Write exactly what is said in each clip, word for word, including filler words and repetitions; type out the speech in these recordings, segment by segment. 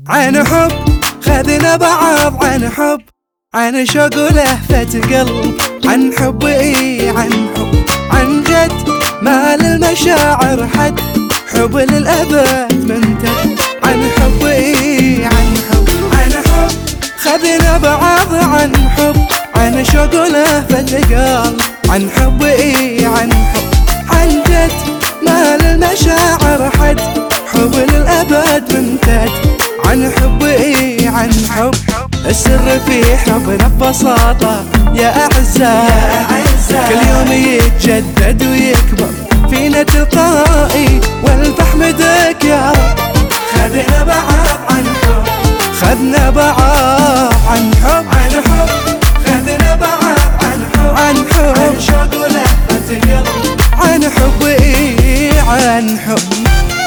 عن حب خذنا بعض، عن حب عن شوق ولهفة قلب، عن حب اي عن حب عن جد ما للمشاعر حد، حب للأبد ممتد. عن حب اي عن حب عن حب خذنا بعض، عن حب عن شوق ولهفة قلب، عن حب اي عن حب عن جد ما للمشاعر حد، حب للأبد ممتد. عن حب اي عن حب السر في حبنا ببساطة يا أعزاء، كل يوم يتجدد ويكبر فينا تلقائي، والفحمدك يا رب. خذنا بعض عن حب، خذنا بعض عن حب عن حب خذنا بعض عن حب عن حب عن شوق ولهفة قلب، عن حب اي عن حب.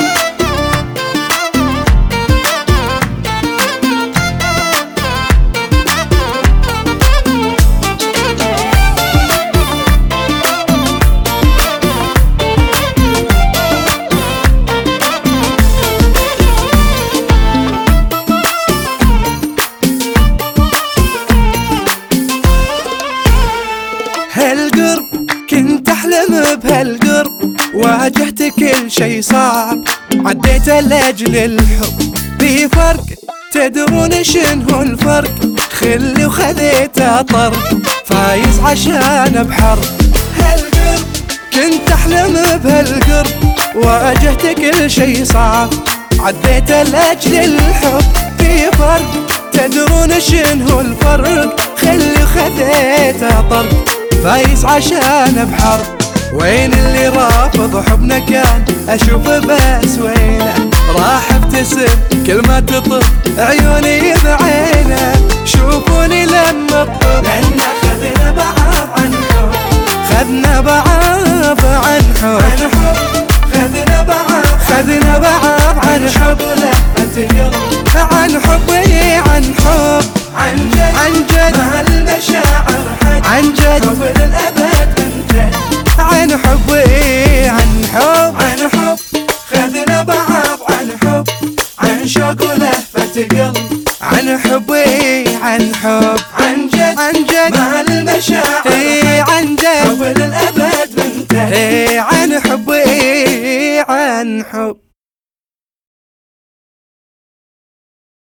هالقرب كنت أحلم بهالقرب، واجهت كل شي صعب عديت لأجل الحب. في فرق تدرون شنو الفرق، خلي وخذيته طرق فايز عشان بحرب. هالقرب كنت أحلم بهالقرب، واجهت كل شي صعب عديت لأجل الحب. في فرق تدرون شنو الفرق، خلي وخذيته طرق فايز عشان بحرب. وين اللي رافض حبنا كان اشوف بس وينه، راح ابتسم كل ما تطب عيوني بعينه. شوفوني لما اطب لان خذنا بعض عن حب، خذنا بعض عن حب عن حب خذنا بعض خذنا بعض عن حب ولهفة قلب، عن حب عن حب عن جد عن جد مع المشاعر حد، عن جد حب للأبد ممتد. عن حب اي عن حب عن حب خذنا بعض عن حب عن شوق ولهفة قلب، عن حب اي عن حب عن جد عن جد مع المشاعر اي عن جد حب للأبد ممتد. اي عن حب اي عن حب.